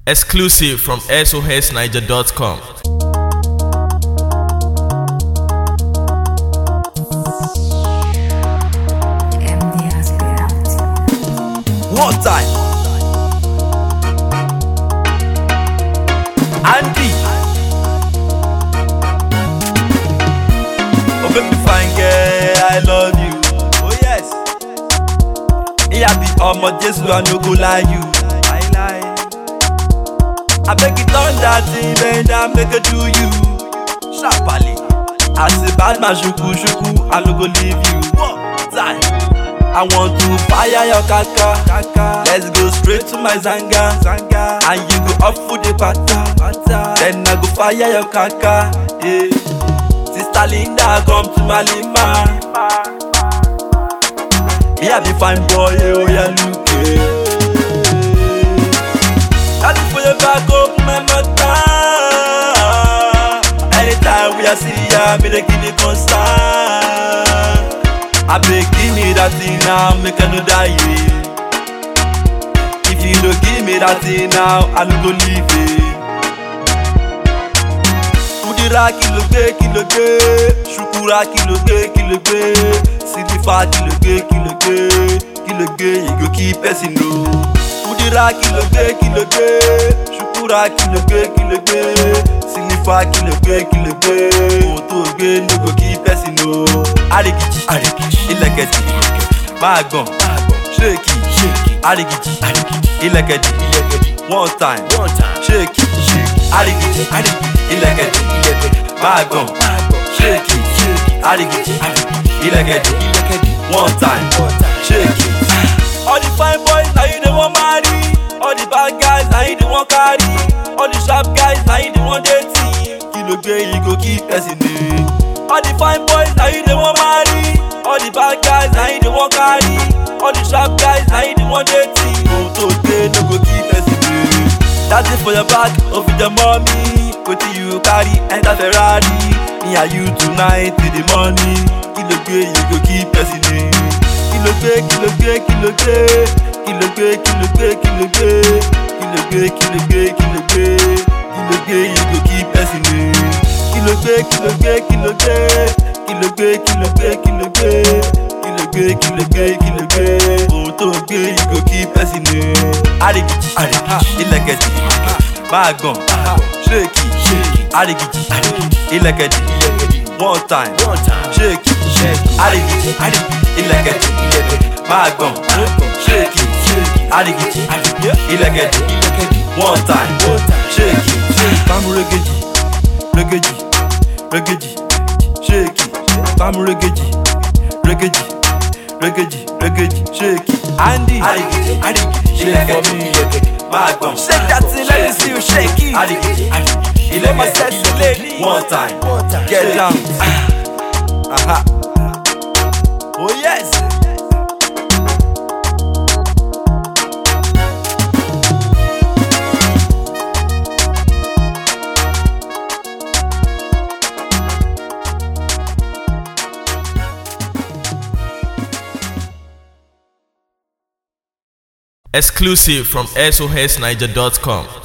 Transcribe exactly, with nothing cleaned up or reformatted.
Exclusive from S O S Niger dot com. One time, Andy. Oh baby fine girl, I love you. Oh yes. Yeah, be omo Jesus, I no go lie you. I lie. I beg it on that thing, then I make it do you. Sharply. I say bad man shuku shuku, I no go leave you. One time. I want to fire your kaka, kaka. Let's go straight to my zanga, zanga. And you go up for the pata, pata. Then I go fire your kaka, yeah. Sister Linda, come to my lima. Me I be fine boy, oh yeah, look it. That's for your back up, my mother. Anytime we are see ya, me they give me constant. I beg give me that thing now, make I no die. If you don't give me that thing now, I no go leave it. Udira kiloge kiloge, shukura kiloge kiloge, silifa kiloge kiloge, kiloge you go keep person no. Udira kiloge kiloge, shukura kiloge kiloge, silifa kiloge kiloge, otoge no go keep person no. Arigiji, arigiji, ileketi, magbon, shake it, shake it, arigiji, arigiji, ileketi, ileketi, one time, one time, shake it, shake it, arigiji, arigiji, ileketi, ileketi, magbon, shake it, shake it, arigiji, arigiji, ileketi, ileketi, one time, one time, shake it. All the fine boys now you the one marry, all the bad guys now you the one carry, all the sharp guys now you the one dating. Kilo gay you go keep person name. All the fine boys now you the one marry, all the bad guys now you the one carry, all the sharp guys now you the one dating. Go to day no go keep person name. That's it for your back, over your mommy. Go to you carry enter Ferrari. Me and you tonight till the morning. Kilo gay you go keep person name. Kilo gay, kilo gay, kilo gay, kilo gay, kilo gay, kilo gay, kilo gay, kilo gay, kilo gay, kilo gay you go keep person name. Kilo gay, kilo gay, kilo gay, kilo gay, kilo gay, kilo gay, kilo gay, kilo gay, kilo gay. Oto gay, you go keep person name. Arigiji, arigiji, ileketi, magbon, shake it, shake it, arigiji, arigiji, ileketi, ileketi, one time, one time, shake it, shake it, arigiji, arigiji, ileketi, ileketi, magbon, shake it, shake it, arigiji, arigiji, ileketi, ileketi, one time, one time, shake it, shake it, bamuregeji, regeji. Regeji, shake it, bam regeji, regeji, regeji, regeji, shake it. Andy, arigiji, arigiji, shake for me, magbon, shake that thing, let me see you shake it. Arigiji, arigiji, let me set the lady. One time, one time, get down. Aha, oh yes. Exclusive from S O S Niger dot com.